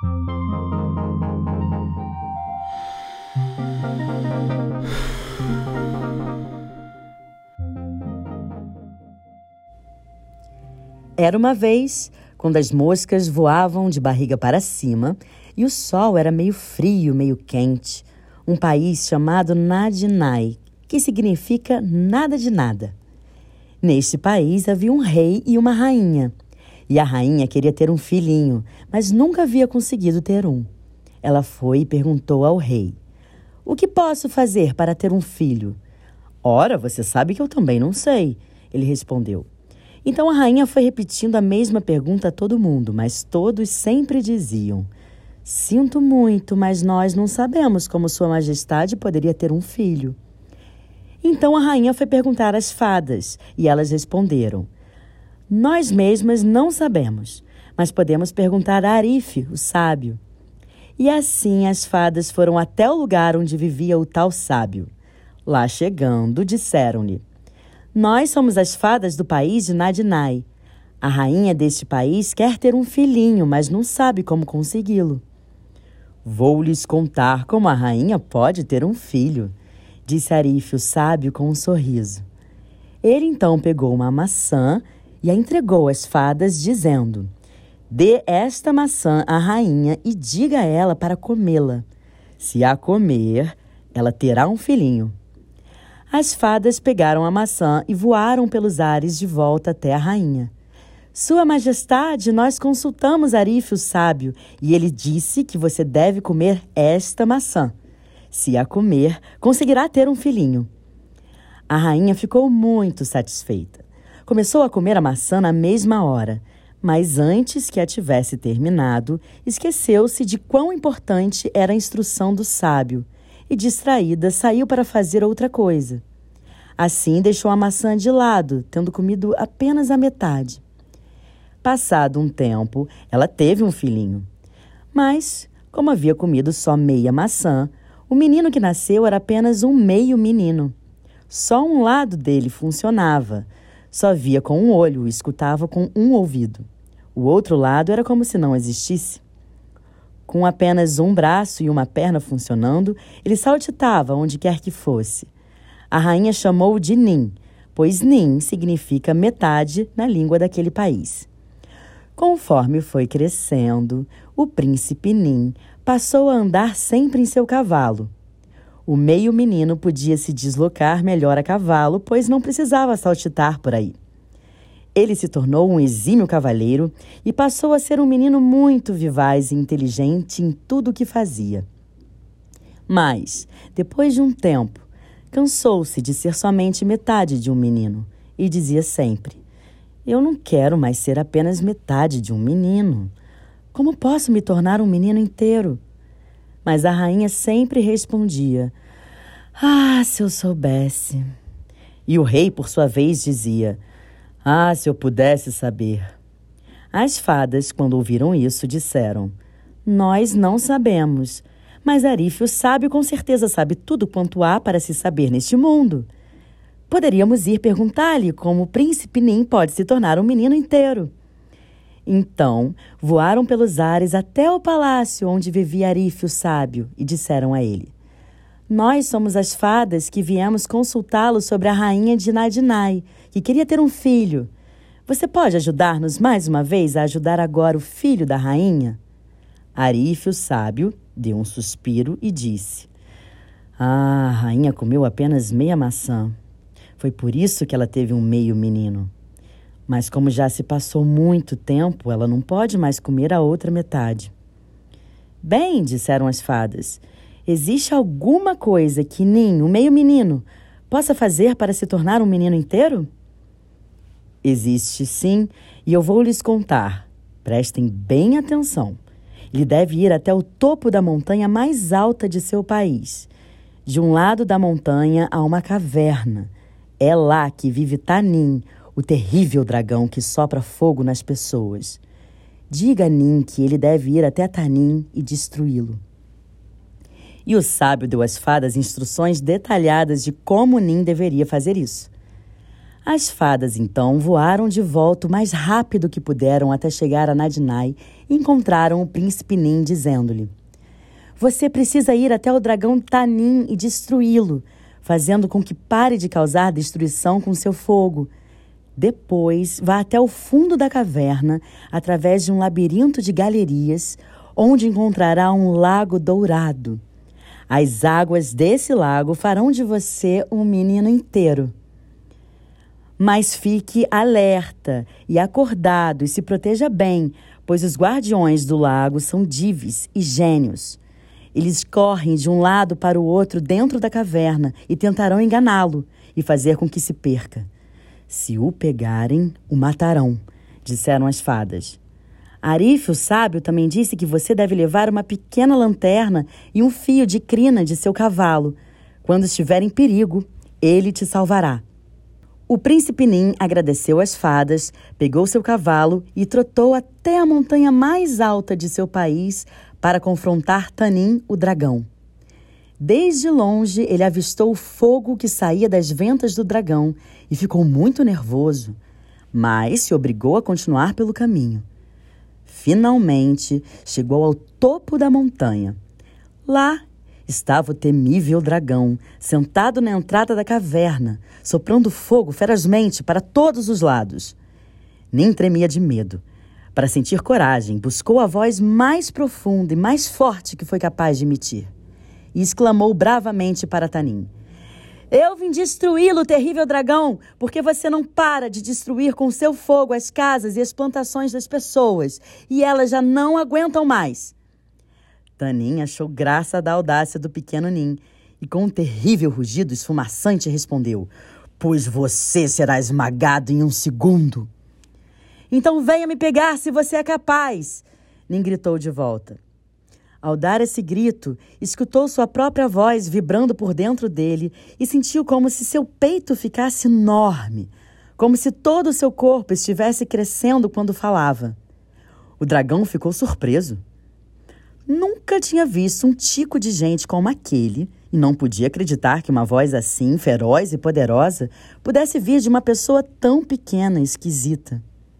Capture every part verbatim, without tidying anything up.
Era uma vez, quando as moscas voavam de barriga para cima e o sol era meio frio, meio quente, um país chamado Nadinai, que significa nada de nada. Neste país havia um rei e uma rainha. E a rainha queria ter um filhinho, mas nunca havia conseguido ter um. Ela foi e perguntou ao rei: "O que posso fazer para ter um filho?" "Ora, você sabe que eu também não sei", ele respondeu. Então a rainha foi repetindo a mesma pergunta a todo mundo, mas todos sempre diziam: "Sinto muito, mas nós não sabemos como Sua Majestade poderia ter um filho." Então a rainha foi perguntar às fadas, e elas responderam: "Nós mesmas não sabemos, mas podemos perguntar a Arife, o sábio." E assim as fadas foram até o lugar onde vivia o tal sábio. Lá chegando, disseram-lhe: "Nós somos as fadas do país de Nadinai. A rainha deste país quer ter um filhinho, mas não sabe como consegui-lo." "Vou lhes contar como a rainha pode ter um filho", disse Arife, o sábio, com um sorriso. Ele então pegou uma maçã e a entregou às fadas, dizendo: "Dê esta maçã à rainha e diga a ela para comê-la. Se a comer, ela terá um filhinho." As fadas pegaram a maçã e voaram pelos ares de volta até a rainha. "Sua Majestade, nós consultamos Arife, o sábio, e ele disse que você deve comer esta maçã. Se a comer, conseguirá ter um filhinho." A rainha ficou muito satisfeita. Começou a comer a maçã na mesma hora, mas antes que a tivesse terminado, esqueceu-se de quão importante era a instrução do sábio e, distraída, saiu para fazer outra coisa. Assim, deixou a maçã de lado, tendo comido apenas a metade. Passado um tempo, ela teve um filhinho. Mas, como havia comido só meia maçã, o menino que nasceu era apenas um meio menino. Só um lado dele funcionava. Só via com um olho e escutava com um ouvido. O outro lado era como se não existisse. Com apenas um braço e uma perna funcionando, ele saltitava onde quer que fosse. A rainha chamou-o de Nin, pois Nin significa metade na língua daquele país. Conforme foi crescendo, o príncipe Nin passou a andar sempre em seu cavalo. O meio menino podia se deslocar melhor a cavalo, pois não precisava saltitar por aí. Ele se tornou um exímio cavaleiro e passou a ser um menino muito vivaz e inteligente em tudo o que fazia. Mas, depois de um tempo, cansou-se de ser somente metade de um menino e dizia sempre: "Eu não quero mais ser apenas metade de um menino. Como posso me tornar um menino inteiro?" Mas a rainha sempre respondia: "Ah, se eu soubesse." E o rei, por sua vez, dizia: "Ah, se eu pudesse saber." As fadas, quando ouviram isso, disseram: "Nós não sabemos, mas Arife, o sábio, com certeza sabe tudo quanto há para se saber neste mundo. Poderíamos ir perguntar-lhe como o príncipe Nin pode se tornar um menino inteiro." Então, voaram pelos ares até o palácio onde vivia Arife, o sábio, e disseram a ele: "Nós somos as fadas que viemos consultá-lo sobre a rainha de Nadinai, que queria ter um filho. Você pode ajudar-nos mais uma vez a ajudar agora o filho da rainha?" Arife, o sábio, deu um suspiro e disse: "Ah, a rainha comeu apenas meia maçã. Foi por isso que ela teve um meio menino. Mas como já se passou muito tempo, ela não pode mais comer a outra metade." "Bem", disseram as fadas, "existe alguma coisa que Nin, o meio menino, possa fazer para se tornar um menino inteiro?" "Existe sim, e eu vou lhes contar. Prestem bem atenção. Ele deve ir até o topo da montanha mais alta de seu país. De um lado da montanha há uma caverna. É lá que vive Tanin, o terrível dragão que sopra fogo nas pessoas. Diga a Nin que ele deve ir até Tanin e destruí-lo." E o sábio deu às fadas instruções detalhadas de como Nin deveria fazer isso. As fadas, então, voaram de volta o mais rápido que puderam até chegar a Nadinai e encontraram o príncipe Nin dizendo-lhe: "Você precisa ir até o dragão Tanin e destruí-lo, fazendo com que pare de causar destruição com seu fogo. Depois, vá até o fundo da caverna, através de um labirinto de galerias, onde encontrará um lago dourado. As águas desse lago farão de você um menino inteiro. Mas fique alerta e acordado e se proteja bem, pois os guardiões do lago são dives e gênios. Eles correm de um lado para o outro dentro da caverna e tentarão enganá-lo e fazer com que se perca. Se o pegarem, o matarão", disseram as fadas. Arif, o sábio, também disse que você deve levar uma pequena lanterna e um fio de crina de seu cavalo. Quando estiver em perigo, ele te salvará. O príncipe Nin agradeceu às fadas, pegou seu cavalo e trotou até a montanha mais alta de seu país para confrontar Tanin, o dragão. Desde longe, ele avistou o fogo que saía das ventas do dragão e ficou muito nervoso, mas se obrigou a continuar pelo caminho. Finalmente, chegou ao topo da montanha. Lá estava o temível dragão, sentado na entrada da caverna, soprando fogo ferozmente para todos os lados. Nin tremia de medo. Para sentir coragem, buscou a voz mais profunda e mais forte que foi capaz de emitir. E exclamou bravamente para Tanin: "Eu vim destruí-lo, terrível dragão, porque você não para de destruir com seu fogo as casas e as plantações das pessoas, e elas já não aguentam mais." Tanin achou graça da audácia do pequeno Nin e, com um terrível rugido esfumaçante, respondeu: "Pois você será esmagado em um segundo." "Então venha me pegar se você é capaz!" Nin gritou de volta. Ao dar esse grito, escutou sua própria voz vibrando por dentro dele e sentiu como se seu peito ficasse enorme, como se todo o seu corpo estivesse crescendo quando falava. O dragão ficou surpreso. Nunca tinha visto um tico de gente como aquele e não podia acreditar que uma voz assim, feroz e poderosa, pudesse vir de uma pessoa tão pequena e esquisita.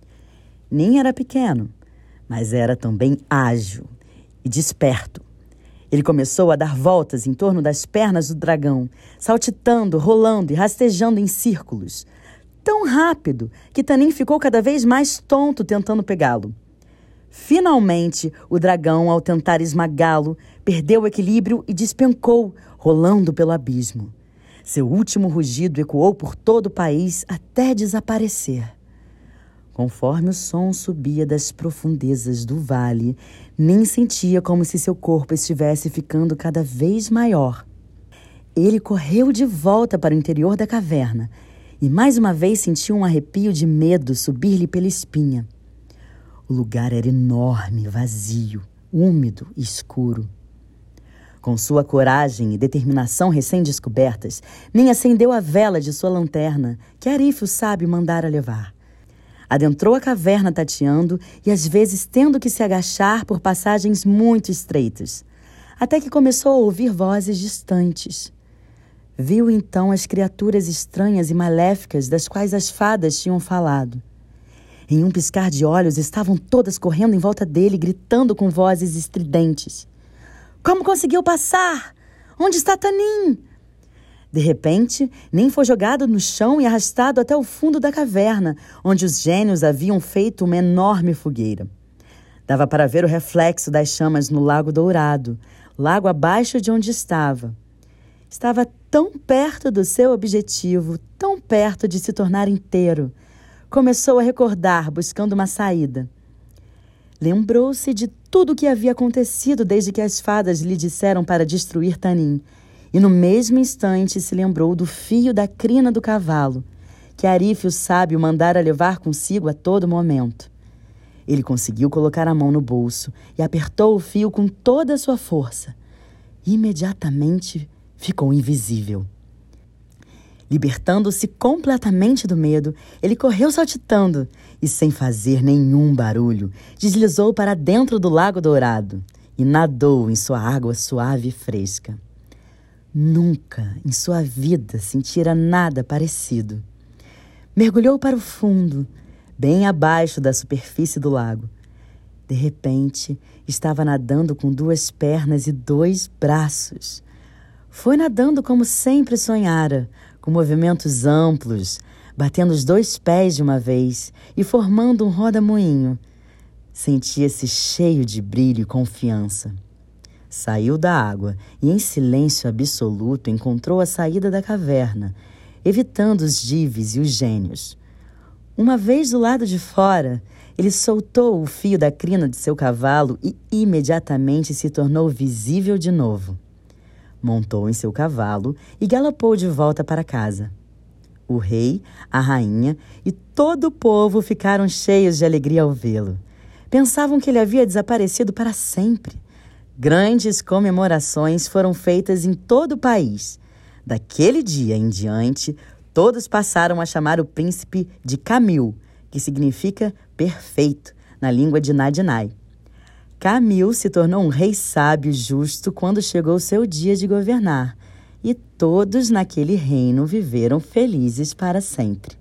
Nin era pequeno, mas era também ágil e desperto. Ele começou a dar voltas em torno das pernas do dragão, saltitando, rolando e rastejando em círculos. Tão rápido que Tanin ficou cada vez mais tonto tentando pegá-lo. Finalmente, o dragão, ao tentar esmagá-lo, perdeu o equilíbrio e despencou, rolando pelo abismo. Seu último rugido ecoou por todo o país até desaparecer. Conforme o som subia das profundezas do vale, Nin sentia como se seu corpo estivesse ficando cada vez maior. Ele correu de volta para o interior da caverna e mais uma vez sentiu um arrepio de medo subir-lhe pela espinha. O lugar era enorme, vazio, úmido e escuro. Com sua coragem e determinação recém-descobertas, Nin acendeu a vela de sua lanterna, que Arif, o sábio, mandara levar. Adentrou a caverna tateando e às vezes tendo que se agachar por passagens muito estreitas, até que começou a ouvir vozes distantes. Viu então as criaturas estranhas e maléficas das quais as fadas tinham falado. Em um piscar de olhos estavam todas correndo em volta dele, gritando com vozes estridentes: "Como conseguiu passar? Onde está Tanin?" De repente, Nin foi jogado no chão e arrastado até o fundo da caverna, onde os gênios haviam feito uma enorme fogueira. Dava para ver o reflexo das chamas no Lago Dourado, lago abaixo de onde estava. Estava tão perto do seu objetivo, tão perto de se tornar inteiro. Começou a recordar, buscando uma saída. Lembrou-se de tudo o que havia acontecido desde que as fadas lhe disseram para destruir Tanin. E no mesmo instante se lembrou do fio da crina do cavalo, que Arif, o sábio, mandara levar consigo a todo momento. Ele conseguiu colocar a mão no bolso e apertou o fio com toda a sua força. Imediatamente ficou invisível. Libertando-se completamente do medo, ele correu saltitando e, sem fazer nenhum barulho, deslizou para dentro do Lago Dourado e nadou em sua água suave e fresca. Nunca em sua vida sentira nada parecido. Mergulhou para o fundo, bem abaixo da superfície do lago. De repente, estava nadando com duas pernas e dois braços. Foi nadando como sempre sonhara, com movimentos amplos, batendo os dois pés de uma vez e formando um roda-moinho. Sentia-se cheio de brilho e confiança. Saiu da água e, em silêncio absoluto, encontrou a saída da caverna, evitando os dives e os gênios. Uma vez do lado de fora, ele soltou o fio da crina de seu cavalo e imediatamente se tornou visível de novo. Montou em seu cavalo e galopou de volta para casa. O rei, a rainha e todo o povo ficaram cheios de alegria ao vê-lo. Pensavam que ele havia desaparecido para sempre. Grandes comemorações foram feitas em todo o país. Daquele dia em diante, todos passaram a chamar o príncipe de Camil, que significa perfeito, na língua de Nadinai. Camil se tornou um rei sábio e justo quando chegou seu dia de governar, e todos naquele reino viveram felizes para sempre.